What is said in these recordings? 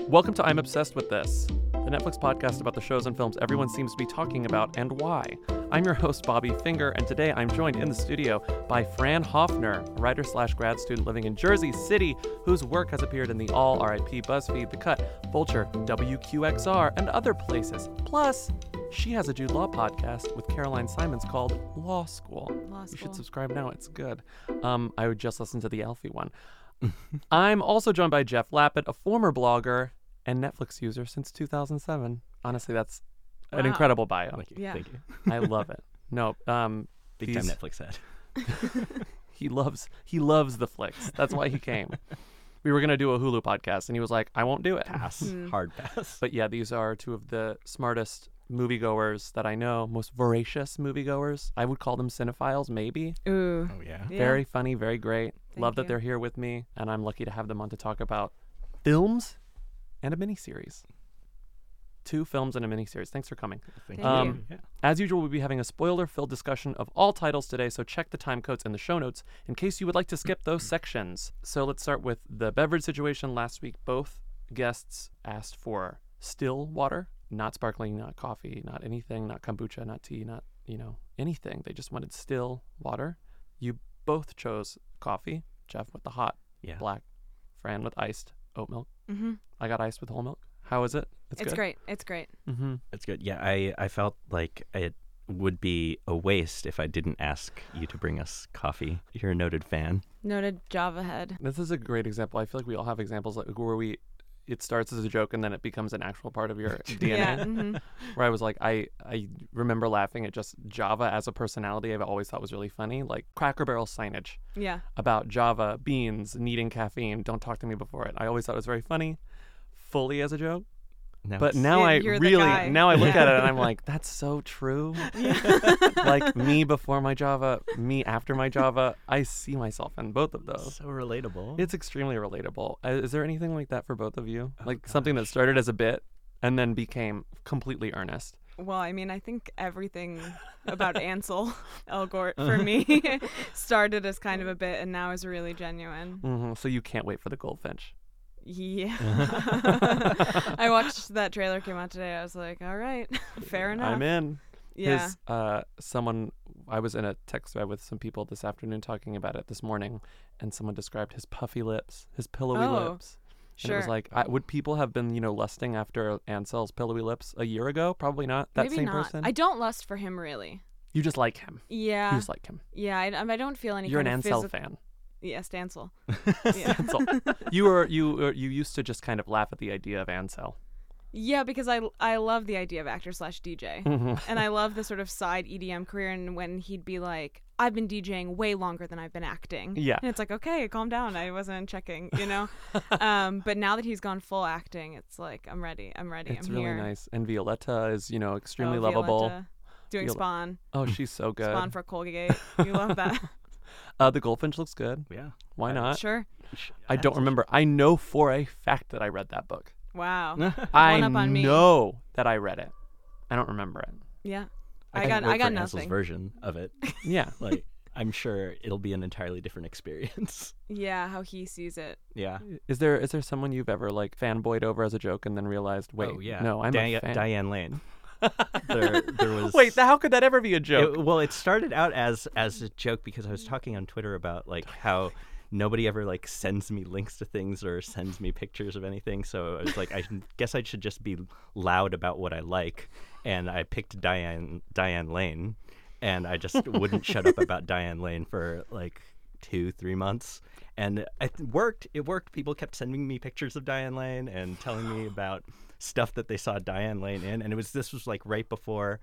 Welcome to I'm Obsessed with This, the Netflix podcast about the shows and films everyone seems to be talking about and why. I'm your host, Bobby Finger, and today I'm joined in the studio by Fran Hoffner, a writer/grad student living in Jersey City, whose work has appeared in the All, RIP, BuzzFeed, The Cut, Vulture, WQXR, and other places. Plus, she has a Jude Law podcast with Caroline Simons called Law School. You should subscribe now. It's good. I would just listen to the Alfie one. I'm also joined by Jeff Lappett, a former blogger and Netflix user since 2007. Honestly, that's an incredible bio. Thank you. Yeah. Thank you. I love it. No, Big time Netflix head. he loves the flicks. That's why he came. We were gonna do a Hulu podcast, and he was like, "I won't do it." Pass. Hard pass. But yeah, these are two of the smartest moviegoers that I know, most voracious moviegoers. I would call them cinephiles, maybe. Ooh. Oh, yeah. Yeah. Very funny, very great. Thank Love that you. they're here with me, and I'm lucky to have them on to talk about films and a miniseries. 2 films and a miniseries. Thanks for coming. Thank Thank you. Yeah. As usual, we'll be having a spoiler-filled discussion of all titles today, so check the time codes in the show notes in case you would like to skip those sections. So let's start with the beverage situation. Last week, both guests asked for still water, not sparkling, not coffee, not anything, not kombucha, not tea, not, anything. They just wanted still water. You both chose coffee. Jeff with the hot Yeah. black, Fran with iced oat milk. Mm-hmm. I got iced with whole milk. How is it? It's good? great. It's great. Mm-hmm. It's good. Yeah, I felt like it would be a waste if I didn't ask you to bring us coffee. You're a noted fan. Noted Java head. This is a great example. I feel like we all have examples like where it starts as a joke and then it becomes an actual part of your DNA. Yeah. Mm-hmm. Where I was like, I remember laughing at just Java as a personality. I've always thought was really funny, like Cracker Barrel signage Yeah. about Java beans needing caffeine. Don't talk to me before it. I always thought it was very funny, fully as a joke. But now You're the guy. now I look Yeah. at it and I'm like, that's so true. Like me before my Java, me after my Java. I see myself in both of those. So relatable. It's extremely relatable. Is there anything like that for both of you? Oh, Like something that started as a bit and then became completely earnest? Well, I mean, I think everything about Ansel Elgort for me started as kind of a bit and now is really genuine. Mm-hmm. So you can't wait for the goldfinch. Yeah. I watched that trailer came out today. I was like, all right, fair enough. I'm in. Yeah. I was in a text thread with some people this afternoon talking about it this morning, and someone described his puffy lips, his pillowy Oh, lips. And it Sure. was like, would people have been, lusting after Ansel's pillowy lips a year ago? Probably not. That Maybe same not. person. I don't lust for him really. You just like him. Yeah. You just like him. Yeah. I don't feel any You're an kind of Ansel physical. fan. Yeah, Stancel. Yeah. Ansel. You used to just kind of laugh at the idea of Ansel. Yeah, because I love the idea of actor/DJ. Mm-hmm. And I love the sort of side EDM career, and when he'd be like, I've been DJing way longer than I've been acting. Yeah. And it's like, okay, calm down. I wasn't checking, But now that he's gone full acting, it's like, I'm ready. It's I'm really here. nice. And Violetta is, extremely Oh, lovable. Violetta, doing Viola- Spawn. Oh, she's so good. Spawn for Colgate. You love that. The goldfinch looks good. Yeah. Why not? Sure. I don't remember. I know for a fact that I read that book. Wow. I One up on me. know that I read it. I don't remember it. Yeah. I got for Ansel's nothing. version of it. Yeah. Like, I'm sure it'll be an entirely different experience. Yeah, how he sees it. Yeah. Is there someone you've ever like fanboyed over as a joke and then realized, wait, oh, yeah. no, I'm a fan. Diane Lane. there was. Wait, how could that ever be a joke? It started out as a joke because I was talking on Twitter about like how nobody ever like sends me links to things or sends me pictures of anything. So I was like, guess I should just be loud about what I like, and I picked Diane Lane, and I just wouldn't shut up about Diane Lane for like 2-3 months. And it worked. People kept sending me pictures of Diane Lane and telling me about stuff that they saw Diane Lane in. And this was like right before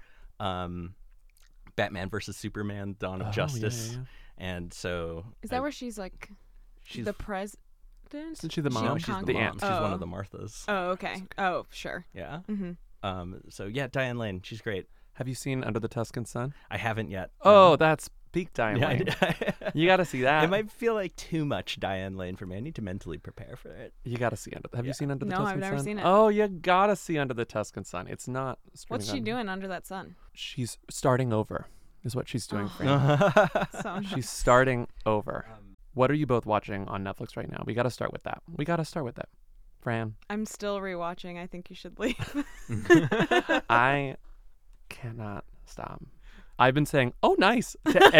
Batman versus Superman: Dawn of Justice. Yeah. And so Is that where she's like she's the president? Isn't she the mom? No, she's Kong the the mom. aunt. She's one Oh. of the Marthas. Oh, okay. Oh, sure. Yeah. Mm-hmm. So yeah, Diane Lane, she's great. Have you seen Under the Tuscan Sun? I haven't yet. Oh, that's peak Diane Yeah, Lane. You got to see that. It might feel like too much Diane Lane for me. I need to mentally prepare for it. You got to see Under. Have you Yeah. seen Under the No, Tuscan I've never Sun? seen it. Oh, you got to see Under the Tuscan Sun. It's not. What's she streaming on- doing under that sun? She's starting over. Is what she's doing. Oh. Fran. So She's starting over. What are you both watching on Netflix right now? We got to start with that. Fran? I'm still rewatching. I think you should leave. I cannot stop. I've been saying, "Oh, nice,"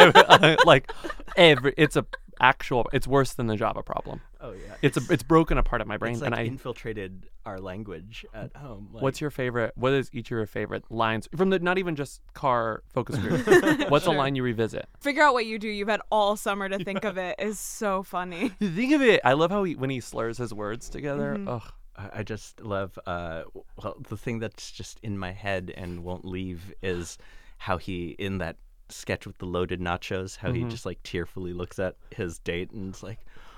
to it's worse than the Java problem. Oh yeah. It's broken apart in my brain, It's like and I infiltrated our language at home. Like, What's your favorite? What is each of your favorite lines from the not even just car focus group? What's a line you revisit? Figure out what you do. You've had all summer to think of it. Is so funny. You think of it. I love how when he slurs his words together. Ugh. I just love the thing that's just in my head and won't leave is how he, in that sketch with the loaded nachos, how he just like tearfully looks at his date and is like,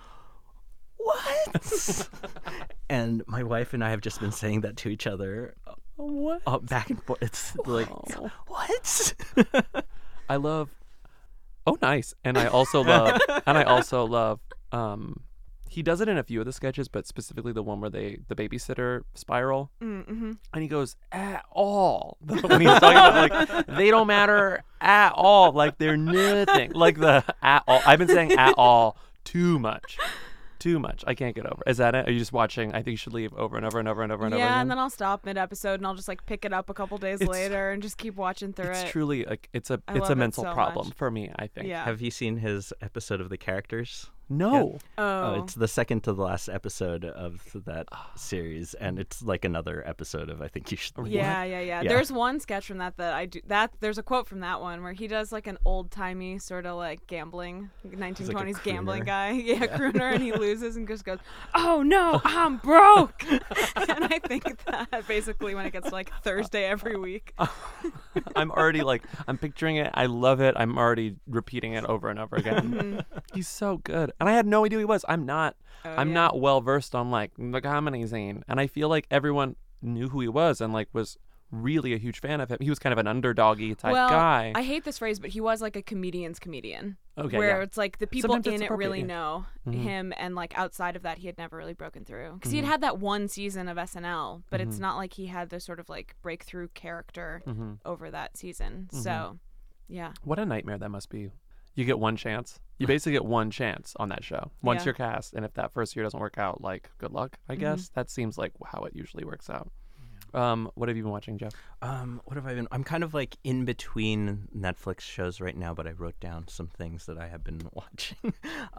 what? And my wife and I have just been saying that to each other What? back and forth. It's like, what? I love. Oh, nice. And I also love. He does it in a few of the sketches, but specifically the one where the babysitter spiral, and he goes at all when he's talking about like they don't matter at all, like they're nothing, like the at all. I've been saying at all too much. I can't get over. Is that it? Are you just watching? I think you should leave over and over and over and over and over again. Yeah, and then I'll stop mid-episode and I'll just like pick it up a couple days later and just keep watching through it. It's truly like it's a love it mental so problem much. for me, I think. Yeah. Have you seen his episode of The Characters? No. Oh. It's the second to the last episode of that series, and it's like another episode of I Think You Should Leave. Yeah. There's one sketch from that I do. There's a quote from that one where he does like an old-timey sort of like gambling, 1920s gambling crooner. guy. Yeah, crooner, and he loses and just goes, "Oh no, I'm broke." And I think that basically when it gets to like Thursday every week. I'm already I'm picturing it. I love it. I'm already repeating it over and over again. He's so good. And I had no idea who he was. I'm not well versed on like the comedy scene. And I feel like everyone knew who he was and like was really a huge fan of him. He was kind of an underdoggy type guy. I hate this phrase, but he was like a comedian's comedian. Okay, where yeah. it's like the people Sometimes in it's it appropriate, really yeah. know him, and like outside of that, he had never really broken through because he had that one season of SNL, but it's not like he had the sort of like breakthrough character over that season. So, yeah. What a nightmare that must be. You get one chance. You basically get one chance on that show. Once you're cast, and if that first year doesn't work out, like good luck, I guess. That seems like how it usually works out. What have you been watching, Jeff? What have I been? I'm kind of like in between Netflix shows right now, but I wrote down some things that I have been watching.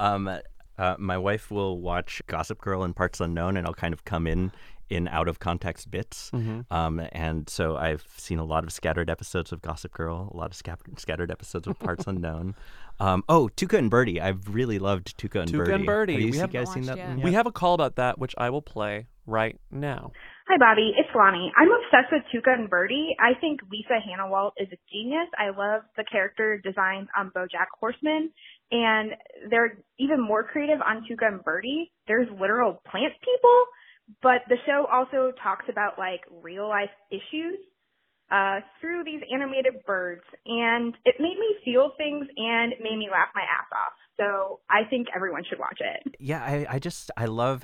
My wife will watch Gossip Girl and Parts Unknown, and I'll kind of come in out of context bits. And so I've seen a lot of scattered episodes of Gossip Girl, a lot of scattered episodes of Parts Unknown. Tuca and Birdie. I've really loved Tuca and Birdie. Tuca and Birdie. Have you We guys seen that? watched We have a call about that, which I will play right now. Hi, Bobby. It's Lonnie. I'm obsessed with Tuca and Birdie. I think Lisa Hannah-Walt is a genius. I love the character designs on BoJack Horseman, and they're even more creative on Tuca and Birdie. There's literal plant people, but the show also talks about like real life issues through these animated birds, and it made me feel things and it made me laugh my ass off. So I think everyone should watch it. Yeah, I just love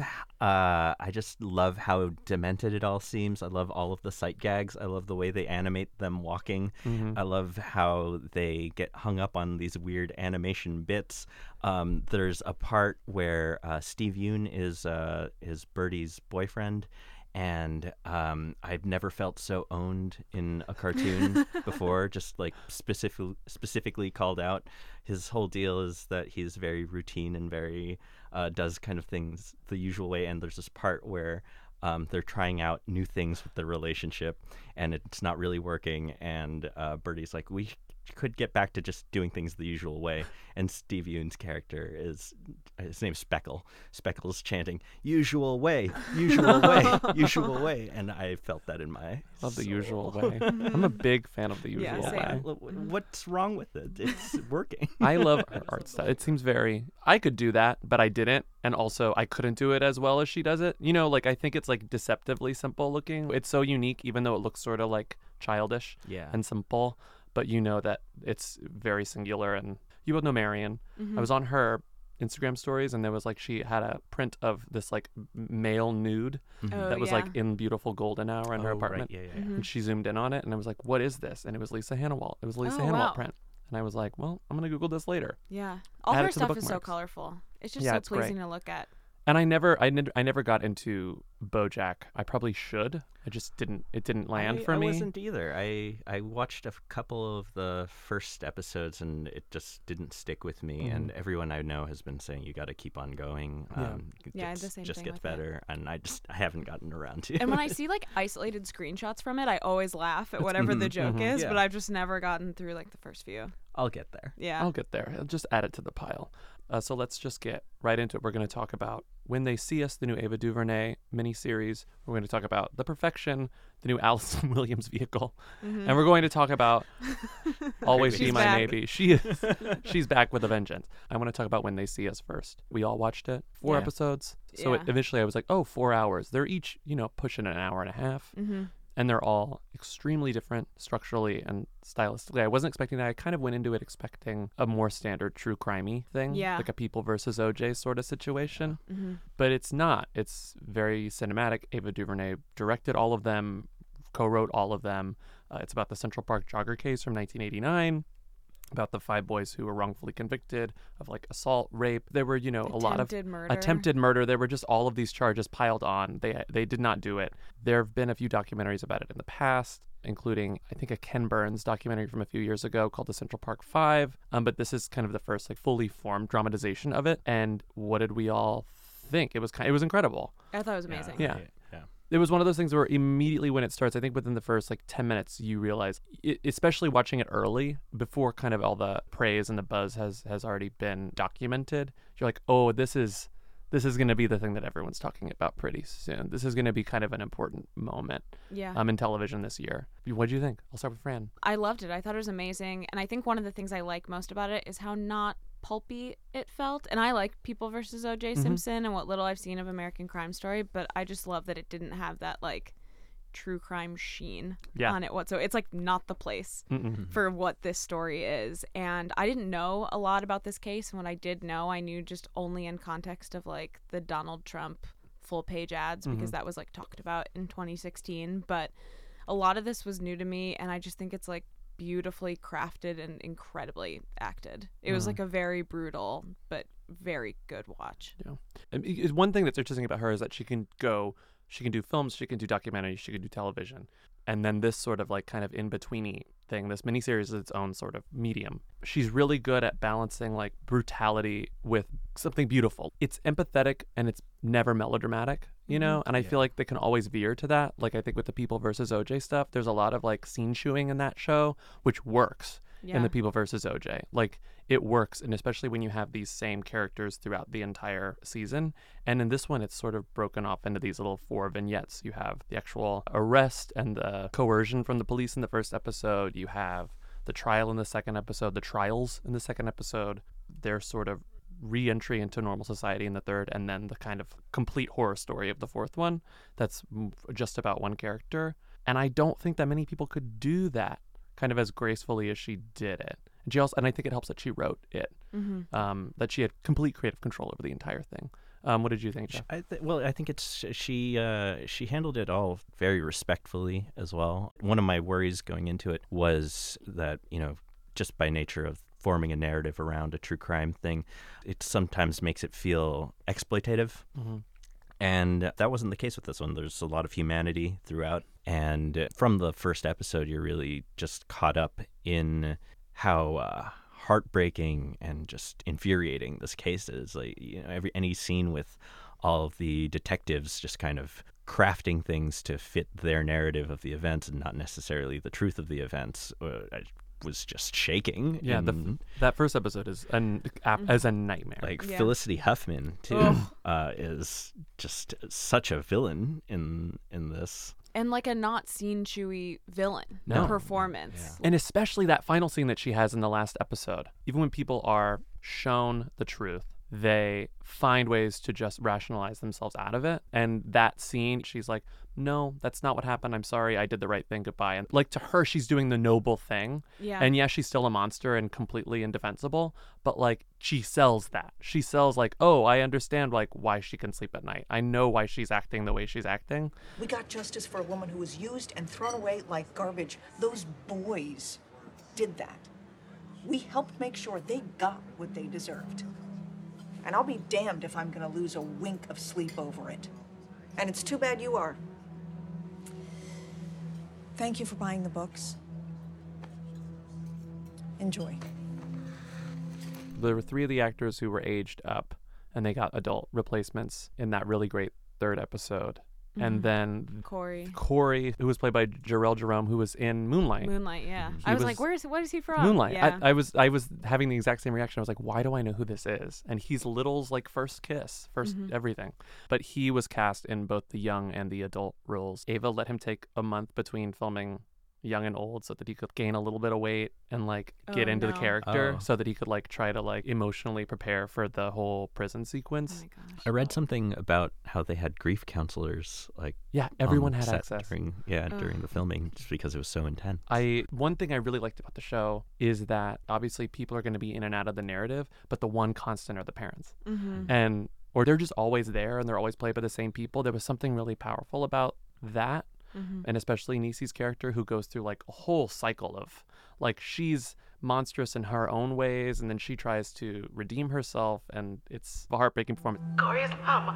how demented it all seems. I love all of the sight gags. I love the way they animate them walking. I love how they get hung up on these weird animation bits. There's a part where Steve Yeun is Birdie's boyfriend. And I've never felt so owned in a cartoon before, just like specifically called out. His whole deal is that he's very routine and very does kind of things the usual way. And there's this part where they're trying out new things with their relationship and it's not really working. And Birdie's like, we could get back to just doing things the usual way. And Steve Yeun's character his name's Speckle. Speckle's chanting, usual way, usual way, usual way. And I felt that in my Love the soul. usual way. I'm a big fan of the usual same. way. What's wrong with it? It's working. I love her art style. It seems I could do that, but I didn't. And also I couldn't do it as well as she does it. You know, like I think it's like deceptively simple looking. It's so unique, even though it looks sort of like childish and simple. But you know that it's very singular. And you both know Marion. I was on her Instagram stories, and there was like she had a print of this like male nude that was like in beautiful golden hour in her apartment. Right. Yeah. And she zoomed in on it, and I was like, "What is this?" And it was Lisa Hannah-Walt. It was a Lisa Hannah-Walt print. And I was like, "Well, I'm gonna Google this later." Yeah. All Add her it to the stuff is so bookmarks. colorful. It's just Yeah, so it's pleasing great. to look at. And I never got into BoJack. I probably should. I just didn't. It didn't land for me. I wasn't either. I watched a couple of the first episodes and it just didn't stick with me. And everyone I know has been saying you got to keep on going. Yeah, the same just thing gets with better. And I haven't gotten around to. And when I see like isolated screenshots from it, I always laugh at whatever the joke is. Yeah. But I've just never gotten through like the first few. I'll get there. Yeah. I'll get there. I'll just add it to the pile. So let's just get right into it. We're going to talk about When They See Us, the new Ava DuVernay miniseries. We're going to talk about The Perfection, the new Allison Williams vehicle. And we're going to talk about Always Be She's My back. Maybe. She's back with a vengeance. I want to talk about When They See Us first. We all watched it. 4 Yeah. episodes. So Yeah. eventually I was like, 4 hours. They're each, pushing an hour and a half. And they're all extremely different structurally and stylistically. I wasn't expecting that. I kind of went into it expecting a more standard true crimey thing, Yeah. like a People versus OJ sort of situation. But it's not. It's very cinematic. Ava DuVernay directed all of them, co-wrote all of them. It's about the Central Park jogger case from 1989. About the 5 boys who were wrongfully convicted of like assault, rape. There were, a lot of attempted murder. There were just all of these charges piled on. They did not do it. There have been a few documentaries about it in the past, including I think a Ken Burns documentary from a few years ago called The Central Park 5. But this is kind of the first like fully formed dramatization of it. And what did we all think? It was incredible. I thought it was amazing. Yeah. It was one of those things where immediately when it starts, I think within the first like 10 minutes, you realize, especially watching it early, before kind of all the praise and the buzz has already been documented, you're like, oh, this is going to be the thing that everyone's talking about pretty soon. This is going to be kind of an important moment in television this year. What do you think? I'll start with Fran. I loved it. I thought it was amazing. And I think one of the things I like most about it is how not pulpy it felt. And I like People versus O.J. Simpson and what little I've seen of American Crime Story, but I just love that it didn't have that like true crime sheen on it whatsoever. It's like not the place for what this story is. And I didn't know a lot about this case. And what I did know, I knew just only in context of like the Donald Trump full page ads because that was like talked about in 2016. But a lot of this was new to me, and I just think it's like beautifully crafted and incredibly acted. It was like a very brutal but very good watch. Yeah. And one thing that's interesting about her is that she can do films, she can do documentaries, she can do television. And then this sort of like kind of in-betweeny thing, this miniseries is its own sort of medium. She's really good at balancing like brutality with something beautiful. It's empathetic and it's never melodramatic, and I feel like they can always veer to that. Like I think with the People versus OJ stuff, there's a lot of like scene chewing in that show, which works in the People versus OJ. Like it works, and especially when you have these same characters throughout the entire season. And in this one, it's sort of broken off into these little 4 vignettes. You have the actual arrest and the coercion from the police in the first episode. You have the trial in the second episode, the trials in the second episode, their sort of re-entry into normal society in the third, and then the kind of complete horror story of the fourth one that's just about one character. And I don't think that many people could do that kind of as gracefully as she did it. And she also, and I think it helps that she wrote it, that she had complete creative control over the entire thing. What did you think, Jeff? I think it's she handled it all very respectfully as well. One of my worries going into it was that, just by nature of forming a narrative around a true crime thing, it sometimes makes it feel exploitative. And that wasn't the case with this one. There's a lot of humanity throughout. And from the first episode, you're really just caught up in how heartbreaking and just infuriating this case is. Like, any scene with all of the detectives just kind of crafting things to fit their narrative of the events and not necessarily the truth of the events was just shaking. Yeah, that first episode is as a nightmare. Like Felicity Huffman too is just such a villain in this. And like a not scene chewy villain performance. Yeah. And especially that final scene that she has in the last episode. Even when people are shown the truth, they find ways to just rationalize themselves out of it. And that scene, she's like, no, that's not what happened. I'm sorry. I did the right thing. Goodbye. And like to her, she's doing the noble thing. Yeah. And yeah, she's still a monster and completely indefensible. But like she sells that. She sells like, oh, I understand like why she can sleep at night. I know why she's acting the way she's acting. We got justice for a woman who was used and thrown away like garbage. Those boys did that. We helped make sure they got what they deserved. And I'll be damned if I'm gonna lose a wink of sleep over it. And it's too bad you are. Thank you for buying the books. Enjoy. There were 3 of the actors who were aged up, and they got adult replacements in that really great 3rd episode. And then Corey, who was played by Jarrell Jerome, who was in Moonlight. Moonlight, yeah. He I was was- like, what is he from? Moonlight. Yeah. I was having the exact same reaction. I was like, why do I know who this is? And he's Little's like first kiss, first everything. But he was cast in both the young and the adult roles. Ava let him take a month between filming Young and Old so that he could gain a little bit of weight and like get Oh, into the no. character Oh. so that he could like try to like emotionally prepare for the whole prison Oh sequence. my gosh. I read something about how they had grief counselors like Yeah, everyone on had set access. during the filming just because it was so intense. One thing I really liked about the show is that obviously people are going to be in and out of the narrative, but the one constant are the parents. And or they're just always there and they're always played by the same people. There was something really powerful about that. And especially Niecy's character, who goes through like a whole cycle of like she's monstrous in her own ways, and then she tries to redeem herself, and it's a heartbreaking performance. Corey's mama.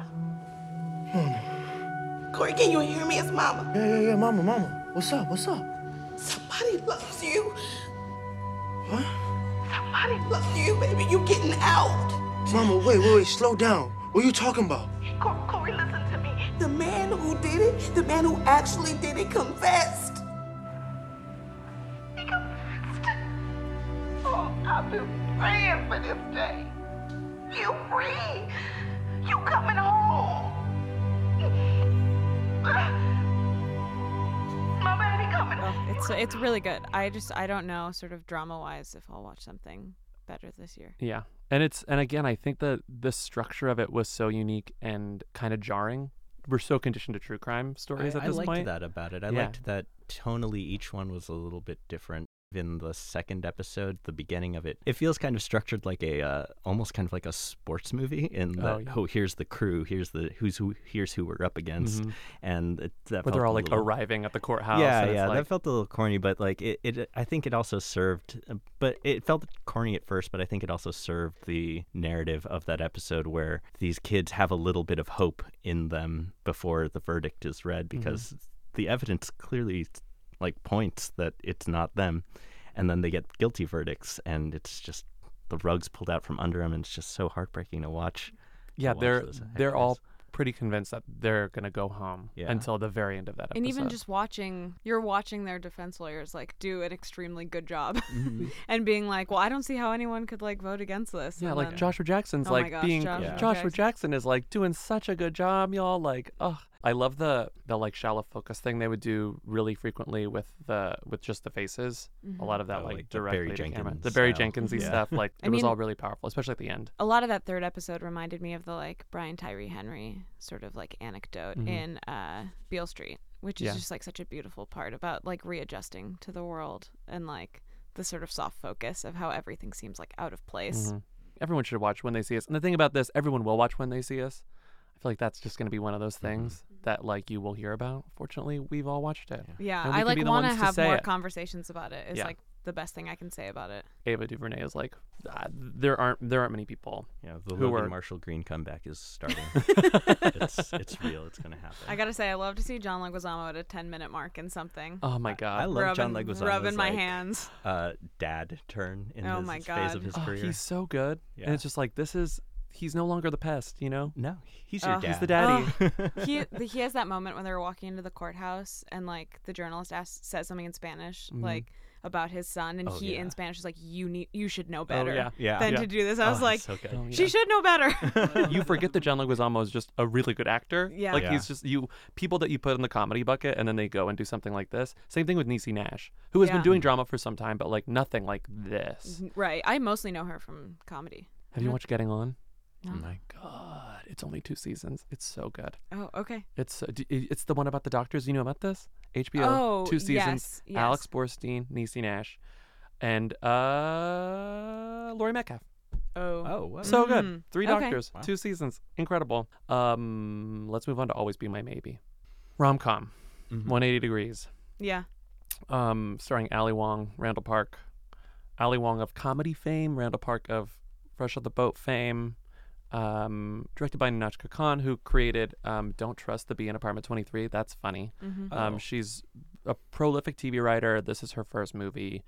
Corey, can you hear me? It's mama. Yeah, mama. What's up? Somebody loves you. What? Somebody loves you, baby. You getting out. Mama, wait, slow down. What are you talking about? Corey, listen to me. The man who did it, the man who actually did it, confessed. He confessed. Oh, I've been praying for this day. You free. You coming home. My baby coming home. It's really good. I don't know sort of drama wise if I'll watch something better this year. Yeah. And again, I think that the structure of it was so unique and kind of jarring. We're so conditioned to true crime stories at I this liked point. that about it. I Yeah. liked that tonally each one was a little bit different. In the second episode, the beginning of it, it feels kind of structured like a almost kind of like a sports movie. In that, yeah. oh, here's the crew, here's who we're up against, and that Where they're felt all a like little- arriving at the courthouse. Yeah, and it's yeah, like, that felt a little corny, but like it I think it also served, but it felt corny at first, but I think it also served the narrative of that episode where these kids have a little bit of hope in them before the verdict is read, because the evidence clearly like points that it's not them, and then they get guilty verdicts, and it's just the rug's pulled out from under them, and it's just so heartbreaking to watch. yeah, watch they're those they're all actors. pretty convinced that they're gonna go home Yeah. until the very end of that episode. And even just you're watching their defense lawyers like do an extremely good job and being like, well, I don't see how anyone could like vote against this. yeah, And like then- Joshua Jackson's Oh my like gosh, being Joshua Joshua Jackson. Jackson is like doing such a good job, y'all. Like, oh, I love the like shallow focus thing they would do really frequently with just the faces. A lot of that Oh, like like the directly Barry to camera. Jenkins The Barry style. Jenkinsy Yeah. stuff. Like I it was mean- all really powerful, especially at the end. A lot of that third episode reminded me of the like Brian Tyree Henry sort of like anecdote in Beale Street, which is Yeah. just like such a beautiful part about like readjusting to the world and like the sort of soft focus of how everything seems like out of place. Everyone should watch When They See Us. And the thing about this, everyone will watch When They See Us. I feel like that's just going to be one of those things that like you will hear about. Fortunately, we've all watched it. Yeah, And we I can like be the want to ones to have say more it. conversations about it. Is Yeah. like the best thing I can say about it. Ava DuVernay is like, there aren't many people. Yeah, the Who Logan were- Marshall Green comeback is starting. it's real. It's gonna happen. I gotta say, I love to see John Leguizamo at a 10-minute mark in something. Oh my god. I love John rubbing, Leguizamo's rubbing my like, hands. Dad turn in Oh his my phase God. of his Oh, career. he's so good. And Yeah. it's just like he's no longer the pest, you know? No, he's your Oh. dad. He's the daddy. He has that moment when they're walking into the courthouse and like the journalist says something in Spanish like about his son, and Oh, he yeah. in Spanish is like, you should know better yeah. Yeah. than Yeah. to do this. I was Oh, like, so good. Oh, yeah. she should know better. You forget that John Leguizamo is just a really good actor. Yeah. Like Yeah. he's just people that you put in the comedy bucket and then they go and do something like this. Same thing with Niecy Nash, who has been Yeah. doing drama for some time, but like nothing like this. Right. I mostly know her from comedy. Have you watched Getting On? No. Oh my god, it's only 2 seasons. It's so good. Oh, okay. It's the one about the doctors. You know about this? HBO, Oh, 2 seasons. yes. Alex Borstein, Niecy Nash, and Laurie Metcalf. Oh. Oh, wow. So good. 3 Okay. doctors, 2 seasons. Incredible. Let's move on to Always Be My Maybe. Rom-com. 180 Degrees. Yeah. Starring Ali Wong, Randall Park. Ali Wong of comedy fame, Randall Park of Fresh Off the Boat fame. Directed by Nahnatchka Khan, who created Don't Trust the Bee in Apartment 23. That's funny. She's a prolific TV writer. This is her first movie.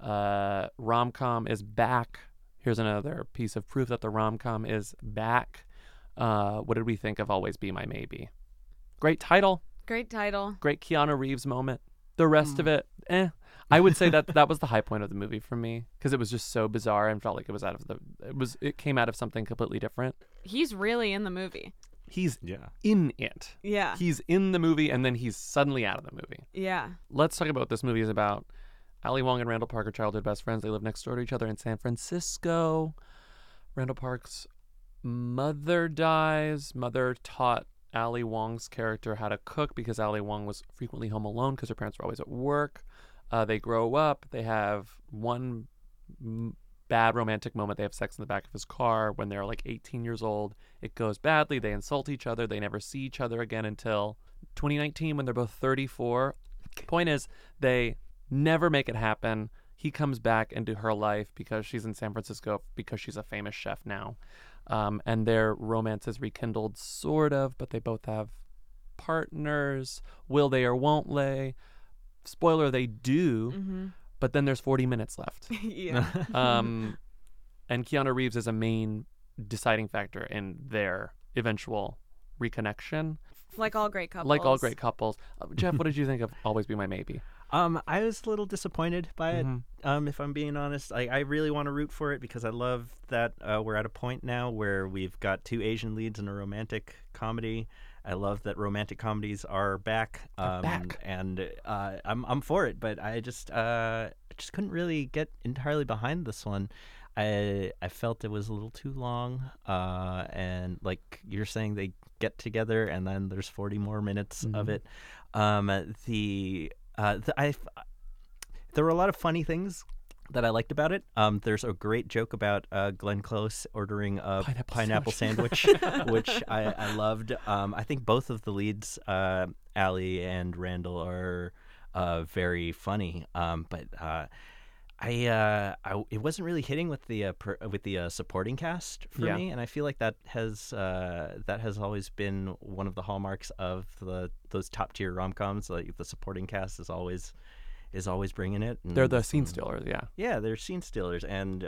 Rom-com is back. Here's another piece of proof that the rom-com is back. What did we think of Always Be My Maybe? Great title. Great title. Great Keanu Reeves moment. The rest of it, I would say that was the high point of the movie for me, because it was just so bizarre and felt like it was it came out of something completely different. He's really in the movie. He's in it. Yeah. He's in the movie, and then he's suddenly out of the movie. Yeah. Let's talk about what this movie is about. Ali Wong and Randall Park are childhood best friends. They live next door to each other in San Francisco. Randall Park's mother dies. Mother taught Ali Wong's character how to cook because Ali Wong was frequently home alone because her parents were always at work. They grow up. They have one bad romantic moment. They have sex in the back of his car when they're like 18 years old. It goes badly. They insult each other. They never see each other again until 2019 when they're both 34. Point is, they never make it happen. He comes back into her life because she's in San Francisco because she's a famous chef now. And their romance is rekindled, sort of, but they both have partners. Will they or won't they? Spoiler, they do, but then there's 40 minutes left. Yeah. And Keanu Reeves is a main deciding factor in their eventual reconnection. Like all great couples. Like all great couples. Jeff, what did you think of Always Be My Maybe? I was a little disappointed by it, if I'm being honest. I really want to root for it because I love that we're at a point now where we've got two Asian leads in a romantic comedy. I love that romantic comedies are back. And I'm for it, but I just couldn't really get entirely behind this one. I felt it was a little too long, and like you're saying, they get together and then there's 40 more minutes of it. There were a lot of funny things that I liked about it. There's a great joke about Glenn Close ordering a pineapple sandwich, which I loved. I think both of the leads, Ali and Randall, are very funny. But it wasn't really hitting with the supporting cast for me, and I feel like that has always been one of the hallmarks of those top tier rom-coms. Like the supporting cast is always bringing it. They're the scene stealers, Yeah, they're scene stealers, and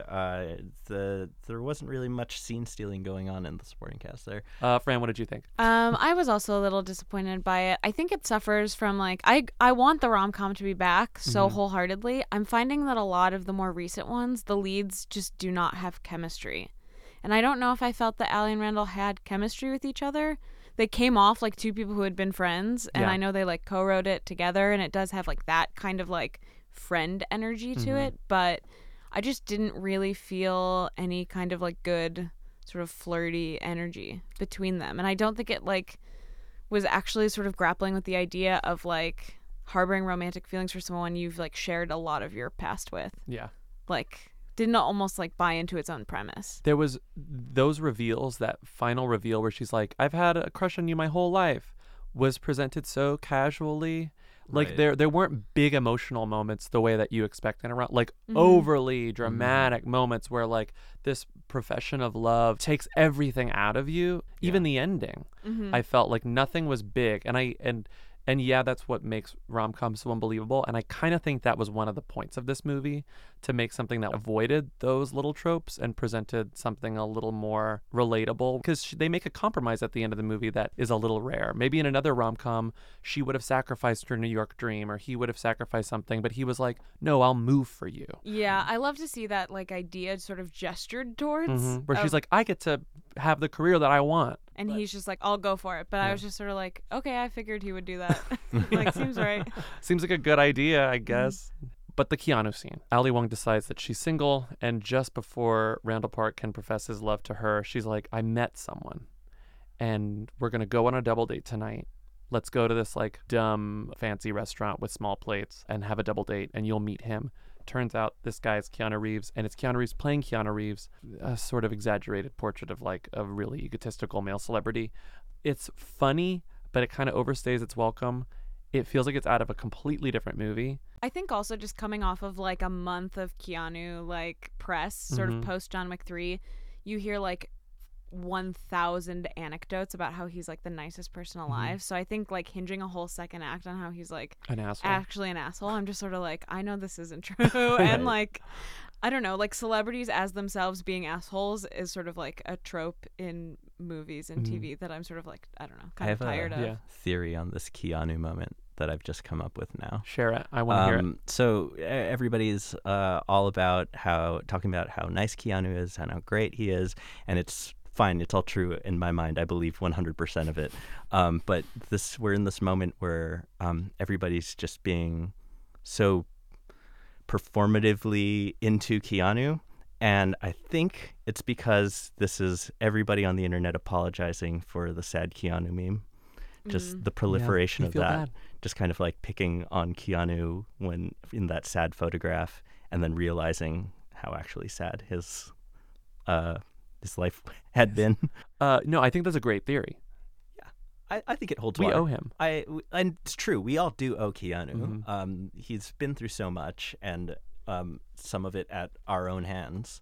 there wasn't really much scene stealing going on in the supporting cast there. Fran, what did you think? I was also a little disappointed by it. I think it suffers from like I want the rom-com to be back so wholeheartedly. I'm finding that a lot of the more recent ones, the leads just do not have chemistry. And I don't know if I felt that Ali and Randall had chemistry with each other. They came off like two people who had been friends, and I know they like co-wrote it together, and it does have like that kind of like friend energy to it, but I just didn't really feel any kind of like good sort of flirty energy between them. And I don't think it like was actually sort of grappling with the idea of like harboring romantic feelings for someone you've like shared a lot of your past with. Yeah. Like didn't almost like buy into its own premise. There was those reveals, that final reveal where she's like, I've had a crush on you my whole life, was presented so casually. Like there weren't big emotional moments the way that you expect in a like overly dramatic moments where like this profession of love takes everything out of you. Even the ending, I felt like nothing was big, and yeah, that's what makes rom-coms so unbelievable. And I kind of think that was one of the points of this movie, to make something that avoided those little tropes and presented something a little more relatable. Because they make a compromise at the end of the movie that is a little rare. Maybe in another rom-com, she would have sacrificed her New York dream, or he would have sacrificed something, but he was like, no, I'll move for you. Yeah, I love to see that like idea sort of gestured towards. Where she's like, I get to have the career that I want. And he's just like, I'll go for it. But I was just sort of like, okay, I figured he would do that. Like, seems right. Seems like a good idea, I guess. But the Keanu scene. Ali Wong decides that she's single, and just before Randall Park can profess his love to her, she's like, I met someone, and we're going to go on a double date tonight. Let's go to this like dumb fancy restaurant with small plates and have a double date, and you'll meet him. Turns out this guy is Keanu Reeves, and it's Keanu Reeves playing Keanu Reeves, a sort of exaggerated portrait of like a really egotistical male celebrity. It's funny, but it kind of overstays its welcome. It feels like it's out of a completely different movie. I think also just coming off of like a month of Keanu like press, sort of post John Wick 3, you hear like 1,000 anecdotes about how he's like the nicest person alive. So I think like hinging a whole second act on how he's like An asshole. actually an asshole, I'm just sort of like, I know this isn't true. And like, I don't know, like celebrities as themselves being assholes is sort of like a trope in movies and TV that I'm sort of like, I don't know, kind of tired of. yeah. theory on this Keanu moment that I've just come up with now. Share it. I want to hear it. So everybody's all about talking about how nice Keanu is and how great he is, and it's fine. It's all true in my mind. I believe 100% of it. But we're in this moment where everybody's just being so performatively into Keanu. And I think it's because this is everybody on the internet apologizing for the sad Keanu meme. Just the proliferation you of feel that. bad. Just kind of like picking on Keanu when in that sad photograph, and then realizing how actually sad his life had been. No, I think that's a great theory. I think it holds We water. owe him. And it's true. We all do owe Keanu. He's been through so much, and some of it at our own hands.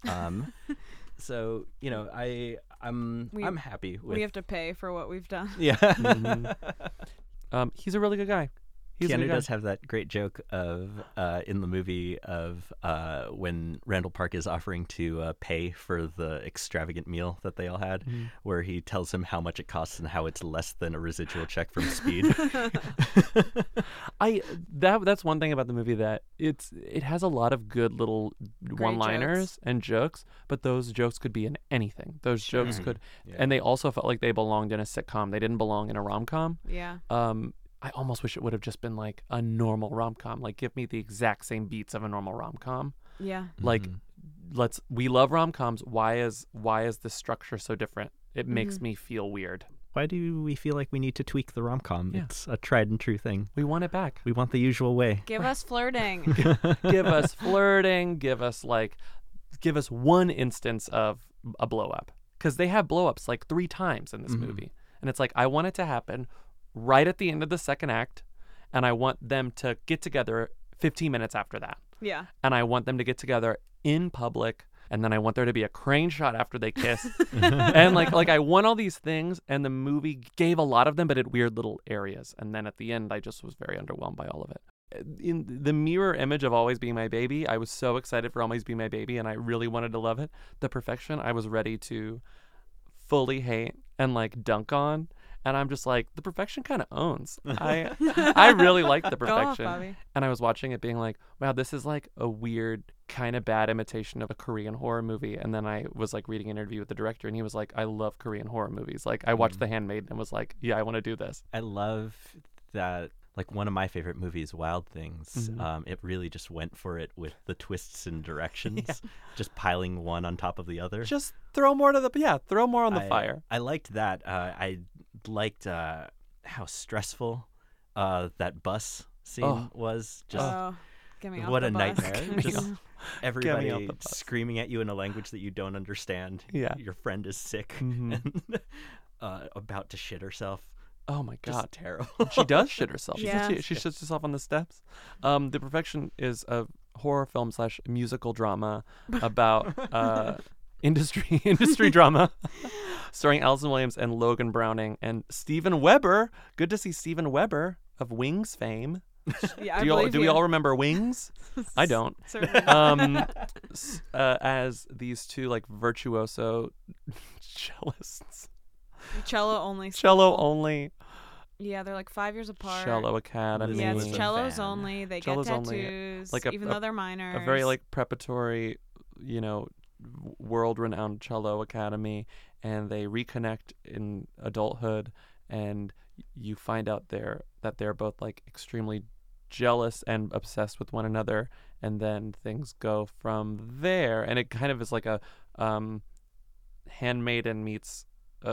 So I'm happy with. We have to pay for what we've done. Yeah. He's a really good guy. He's a Keanu good guy. does have that great joke of in the movie of when Randall Park is offering to pay for the extravagant meal that they all had, where he tells him how much it costs and how it's less than a residual check from Speed. That's one thing about the movie, that it has a lot of good little one-liners and jokes, but those jokes could be in anything. Those jokes could, and they also felt like they belonged in a sitcom. They didn't belong in a rom-com. Yeah. I almost wish it would have just been like a normal rom-com. Like, give me the exact same beats of a normal rom-com. Yeah. Like, we love rom-coms. Why is this structure so different? It makes me feel weird. Why do we feel like we need to tweak the rom-com? Yeah. It's a tried and true thing. We want it back. We want the usual way. Give us flirting. Give us flirting. Give us one instance of a blow-up. Because they have blow-ups like 3 times in this movie. And it's like, I want it to happen right at the end of the second act, and I want them to get together 15 minutes after that. Yeah. And I want them to get together in public, and then I want there to be a crane shot after they kiss. And like I want all these things, and the movie gave a lot of them, but in weird little areas. And then at the end, I just was very underwhelmed by all of it. In the mirror image of Always Be My Baby, I was so excited for Always Be My Baby, and I really wanted to love it. The Perfection, I was ready to fully hate and like dunk on. And I'm just like, The Perfection kind of owns. I really like The Go off, Perfection. Bobby. And I was watching it being like, wow, this is like a weird, kind of bad imitation of a Korean horror movie. And then I was like reading an interview with the director, and he was like, I love Korean horror movies. Like, I watched The Handmaid and was like, yeah, I want to do this. I love that. Like, one of my favorite movies, Wild Things, it really just went for it with the twists and directions, just piling one on top of the other. Just throw more on the fire. I liked that. I liked how stressful that bus scene was. Just Get me off what the a bus. nightmare. Just Get me everybody off the bus. screaming at you in a language that you don't understand. Yeah. Your friend is sick and about to shit herself. Oh my God. Just terrible. She does shit herself. Yeah. She shits herself on the steps. The Perfection is a horror film / musical drama about industry drama, starring Allison Williams and Logan Browning and Steven Weber. Good to see Steven Weber of Wings fame. Yeah, Do we all remember Wings? I don't. Certainly. As these two like virtuoso cellists. Cello only. Cello only. Yeah, they're like 5 years apart. Cello Academy. Yeah, was it's a cellos fan. only. They Cellos get only. tattoos, Like even though they're minors. A very like preparatory, world-renowned cello academy, and they reconnect in adulthood, and you find out that they're both like extremely jealous and obsessed with one another, and then things go from there, and it kind of is like a Handmaiden meets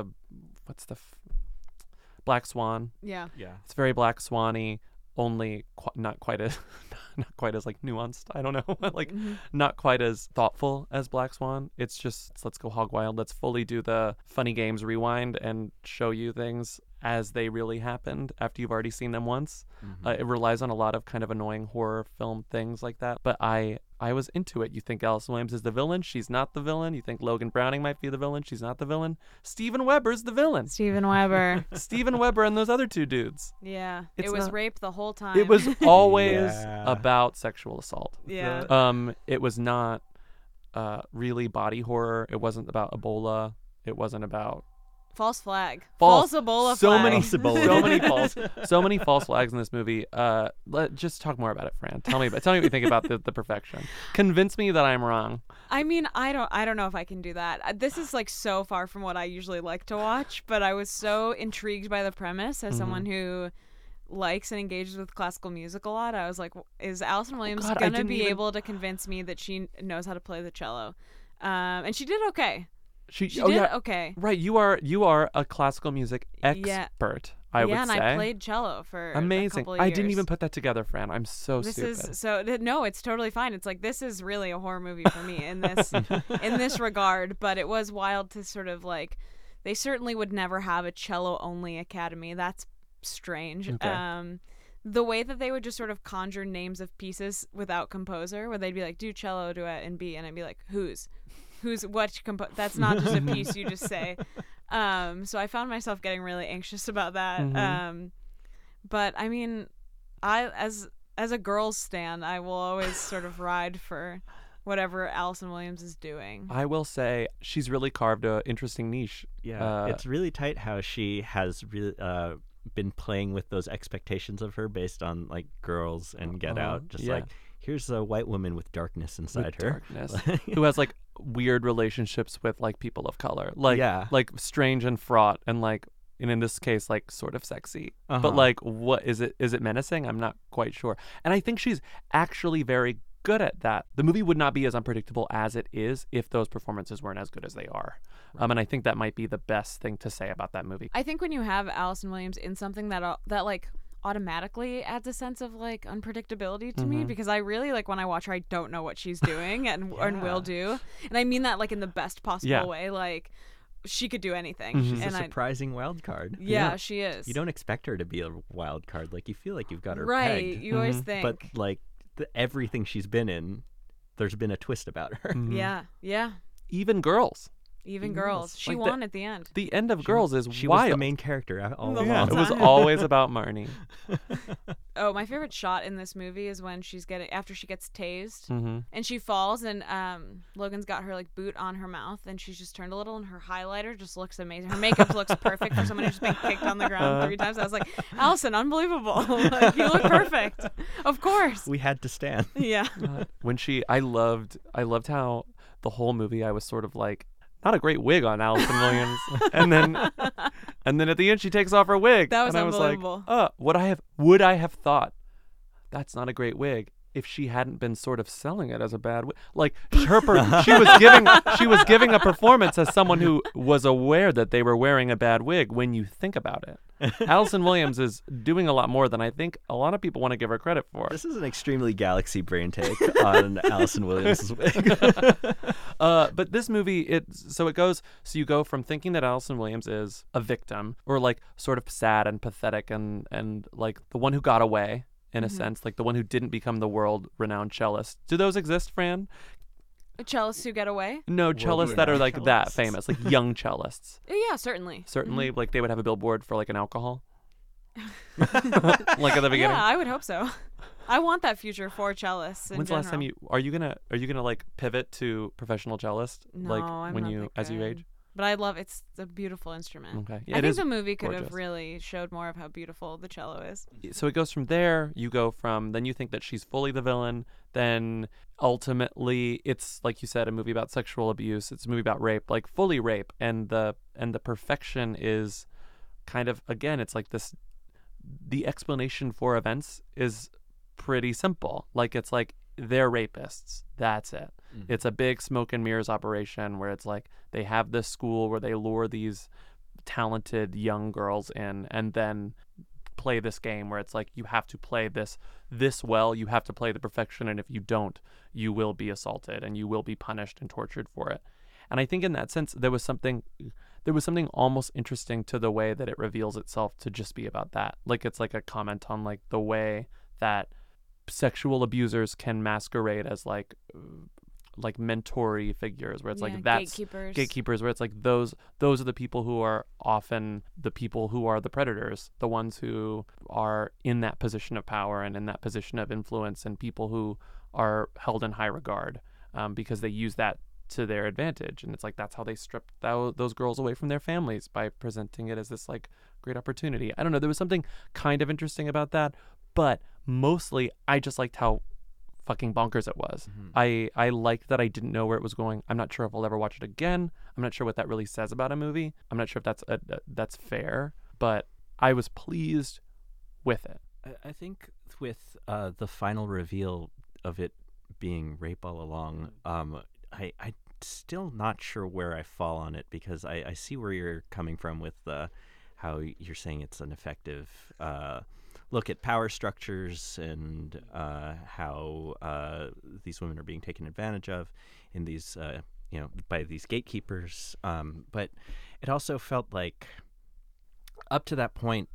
Black Swan. Yeah. Yeah. It's very Black Swan-y, only not quite as like nuanced. I don't know, like not quite as thoughtful as Black Swan. It's just let's go hog wild. Let's fully do the funny games rewind and show you things as they really happened after you've already seen them once. It relies on a lot of kind of annoying horror film things like that. But I I was into it. You think Allison Williams is the villain? She's not the villain. You think Logan Browning might be the villain? She's not the villain. Steven Weber's the villain. Steven Weber. Steven Weber and those other two dudes. Yeah. It's It was not- rape the whole time. It was always Yeah. about sexual assault. Yeah. It was not really body horror. It wasn't about Ebola. It wasn't about False flag. False. Ebola so flag. many, False Ebola. so many false flags in this movie. Just talk more about it, Fran. Tell me what you think about the perfection. Convince me that I'm wrong. I mean, I don't know if I can do that. This is like so far from what I usually like to watch, but I was so intrigued by the premise as someone who likes and engages with classical music a lot. I was like, is Allison Williams God, I gonna didn't be even- able to convince me that she knows how to play the cello? And she did okay. She oh, did yeah. okay. Right, you are a classical music expert. I would and say. I played cello for Amazing. A couple of I didn't years. even put that together, Fran. I'm so This stupid. is so no, it's totally fine. It's like this is really a horror movie for me in this in this regard, but it was wild to sort of like they certainly would never have a cello only academy. That's strange. Okay. The way that they would just sort of conjure names of pieces without composer, where they'd be like, do cello, duet, and B, and I'd be like, who's what that's not just a piece you just say. So I found myself getting really anxious about that. But I mean, I as a girls stan, I will always sort of ride for whatever Allison Williams is doing. I will say she's really carved a interesting niche. Yeah, it's really tight how she has really been playing with those expectations of her based on like Girls and Get Out. Just yeah. like, here's a white woman with darkness inside With her. darkness, who has like weird relationships with like people of color, like Yeah. like strange and fraught, and like and in this case like sort of sexy. Uh-huh. But like, what is it? Is it menacing? I'm not quite sure. And I think she's actually very good at that. The movie would not be as unpredictable as it is if those performances weren't as good as they are. And I think that might be the best thing to say about that movie. I think when you have Allison Williams in something that like automatically adds a sense of like unpredictability to me, because I really like when I watch her, I don't know what she's doing and will do, and I mean that like in the best possible Yeah. way. Like she could do anything. She's and a surprising wild card. yeah, she is. You don't expect her to be a wild card. Like, you feel like you've got her right. pegged. You always think. But like everything she's been in, there's been a twist about her. yeah. Even Girls. Even Girls. She Like won at the end. The end of Girls is She was wild. the main character all The along. Yeah, whole it was time. always about Marnie. Oh, my favorite shot in this movie is when after she gets tased Mm-hmm. and she falls and Logan's got her like boot on her mouth and she's just turned a little and her highlighter just looks amazing. Her makeup looks perfect for someone who's just been kicked on the ground 3 times. I was like, Allison, unbelievable. Like, you look perfect. Of course. We had to stand. Yeah. When I loved how the whole movie I was sort of like, not a great wig on Allison Williams, and then at the end she takes off her wig. That was and I was unbelievable. like, would I have thought that's not a great wig if she hadn't been sort of selling it as a bad wig? Like she was giving a performance as someone who was aware that they were wearing a bad wig. When you think about it, Allison Williams is doing a lot more than I think a lot of people want to give her credit for. This is an extremely Galaxy brain take on Allison Williams' wig. But this movie, you go from thinking that Allison Williams is a victim or like sort of sad and pathetic and like the one who got away in a sense, like the one who didn't become the world-renowned cellist. Do those exist, Fran? Cellists who get away? No, cellists that are like that cellists. famous, like young cellists. Yeah, certainly. Certainly, like they would have a billboard for like an alcohol. Like at the beginning. Yeah, I would hope so. I want that future for cellists. When's the last time are you gonna like pivot to professional cellist? No, like I'm when not you that as you good. age? But it's a beautiful instrument. Okay. I it think is the movie could have gorgeous. really showed more of how beautiful the cello is. So it goes from there, then you think that she's fully the villain, then ultimately it's like you said, a movie about sexual abuse, it's a movie about rape, like fully rape, and the perfection is kind of, again, it's like the explanation for events is pretty simple. Like it's like they're rapists. That's it. Mm-hmm. It's a big smoke and mirrors operation where it's like they have this school where they lure these talented young girls in and then play this game where it's like you have to play this well, you have to play the perfection, and if you don't, you will be assaulted and you will be punished and tortured for it. And I think in that sense there was something almost interesting to the way that it reveals itself to just be about that. Like it's like a comment on like the way that sexual abusers can masquerade as like mentor-y figures, where it's like that's gatekeepers, where it's like those are the people who are often the people who are the predators, the ones who are in that position of power and in that position of influence, and people who are held in high regard because they use that to their advantage. And it's like that's how they stripped those girls away from their families, by presenting it as this like great opportunity. I don't know, there was something kind of interesting about that, but mostly I just liked how fucking bonkers it was. I liked that I didn't know where it was going. I'm not sure if I'll ever watch it again. I'm not sure what that really says about a movie. I'm not sure if that's fair, but I was pleased with it. I think with the final reveal of it being rape all along, I still not sure where I fall on it, because I see where you're coming from with how you're saying it's an effective look at power structures and how these women are being taken advantage of in these, by these gatekeepers. But it also felt like up to that point,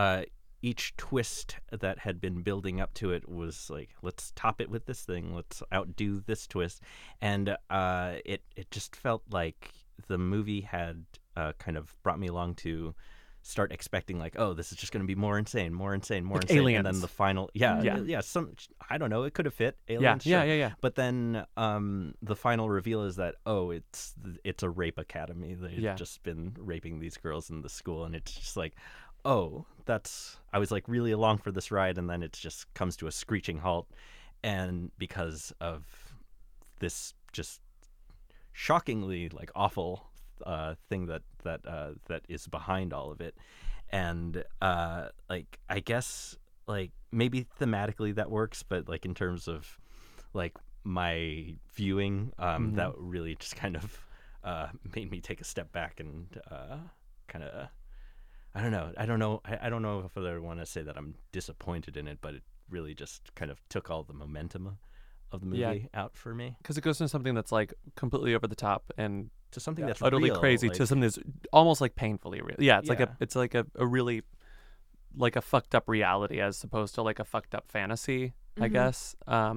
each twist that had been building up to it was like, let's top it with this thing. Let's outdo this twist. And it just felt like the movie had kind of brought me along to start expecting like, oh, this is just going to be more insane, like insane. Aliens. And then the final, some, I don't know, it could have fit aliens. Yeah. But then the final reveal is that, oh, it's a rape academy. They've just been raping these girls in the school, and it's just like, oh, I was like really along for this ride, and then it just comes to a screeching halt, and because of this just shockingly like awful thing that is behind all of it. And like, I guess like maybe thematically that works, but like in terms of like my viewing, that really just kind of made me take a step back and kind of, I don't know if I want to say that I'm disappointed in it, but it really just kind of took all the momentum of the movie out for me. Because it goes from something that's like completely over the top and to something that's utterly real, crazy, to something that's almost like painfully real. Yeah, it's like a really like a fucked up reality as opposed to like a fucked up fantasy, I guess.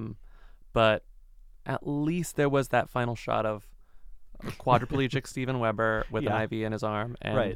But at least there was that final shot of a quadriplegic Steven Weber with an IV in his arm, and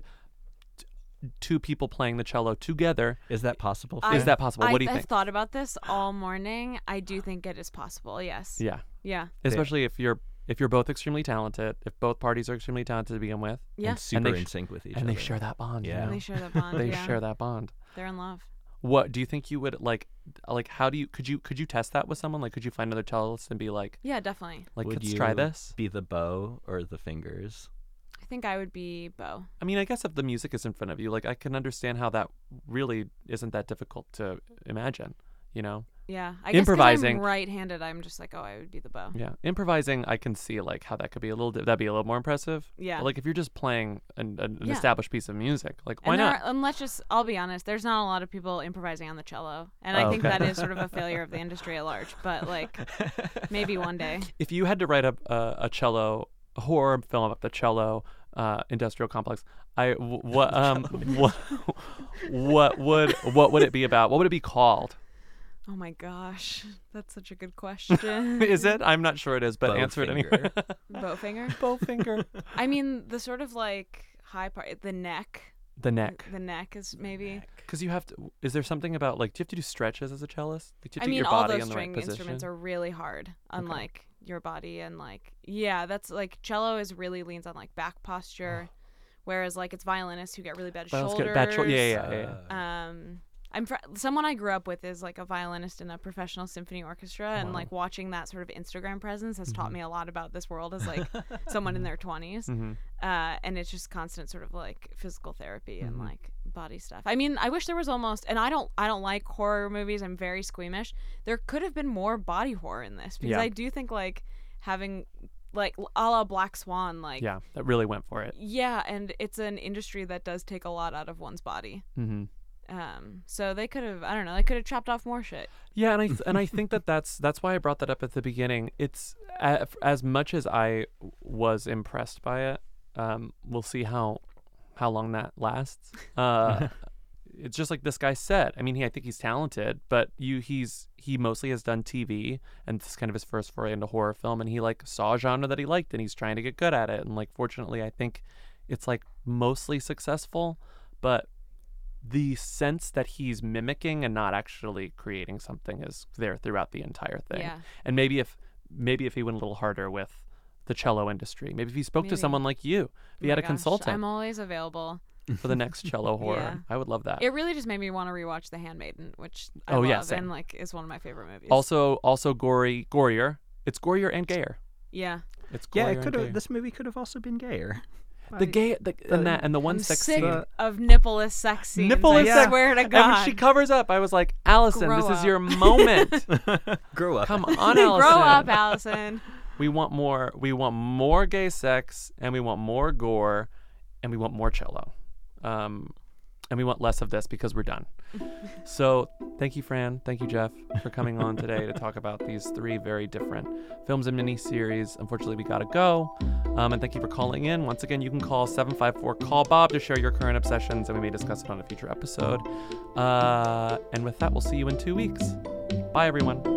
two people playing the cello together. Is that possible? Is that possible? What do you think? I've thought about this all morning. I do think it is possible. Yes. Yeah. Especially if you're both extremely talented, if both parties are extremely talented to begin with. Yeah. And super in sync with each other. And they share that bond. Yeah. And they share that bond. They share that bond. They're in love. What do you think you would like how do you could you test that with someone? Like, could you find another cellist and be like, yeah, definitely. Like, would let's you try this? Be the bow or the fingers? I think I would be bow. I mean, I guess if the music is in front of you, like, I can understand how that really isn't that difficult to imagine, you know? Yeah. Improvising. Guess 'cause I'm right-handed, I'm just like, oh, I would be the bow. Yeah. Improvising, I can see, like, how that could be that'd be a little more impressive. Yeah. But, like, if you're just playing an established piece of music, like, why not? And I'll be honest, there's not a lot of people improvising on the cello. And I think that is sort of a failure of the industry at large. But, like, maybe one day. If you had to write a horror film about the cello industrial complex, what would it be about? What would it be called? Oh my gosh, that's such a good question. Is it? I'm not sure it is, but answer it anyway. Bowfinger? Bowfinger. I mean, the sort of like high part, the neck. The neck. The neck is maybe. Because you have to. Is there something about like? Do you have to do stretches as a cellist? Like, do you have to I mean, get your all body those in the right string position? instruments are really hard, unlike your body, and like that's like cello is really leans on like back posture, whereas like it's violinists who get really bad shoulders. Yeah. Someone I grew up with is like a violinist in a professional symphony orchestra, and like watching that sort of Instagram presence has taught me a lot about this world as like someone in their 20s. And it's just constant sort of like physical therapy and like body stuff. I mean, I wish there was almost, and I don't like horror movies. I'm very squeamish. There could have been more body horror in this, because I do think like having like a la Black Swan, like that really went for it. Yeah, and it's an industry that does take a lot out of one's body. So they could have, I don't know, they could have chopped off more shit. Yeah, and I think that's why I brought that up at the beginning. It's as much as I was impressed by it. We'll see how long that lasts. it's just like this guy said. I mean, I think he's talented, but he mostly has done TV, and this is kind of his first foray into horror film, and he like saw a genre that he liked, and he's trying to get good at it. And like, fortunately, I think it's like mostly successful, but the sense that he's mimicking and not actually creating something is there throughout the entire thing. Yeah. And maybe if he went a little harder with the cello industry, maybe if he spoke to someone like you, if he had a consultant. I'm always available for the next cello horror. Yeah. I would love that. It really just made me want to rewatch The Handmaiden, which I Oh, love yeah, same. and like is one of my favorite movies. Also gorier. It's gorier and gayer. Yeah. It's Yeah, gorier it and could gayer. have. This movie could have also been gayer. And the one I'm sex sick scene. of nippleless sex scenes. Nippleless I sex- swear to And God. when she covers up, I was like, Allison, Grow this is up. your moment. Grow up. Come on, Allison. Grow up, Allison. We want more. We want more gay sex, and we want more gore, and we want more cello. And we want less of this because we're done. So thank you, Fran. Thank you, Jeff, for coming on today to talk about these 3 very different films and miniseries. Unfortunately, we got to go. And thank you for calling in. Once again, you can call 754-CALL-BOB to share your current obsessions, and we may discuss it on a future episode. And with that, we'll see you in 2 weeks. Bye, everyone.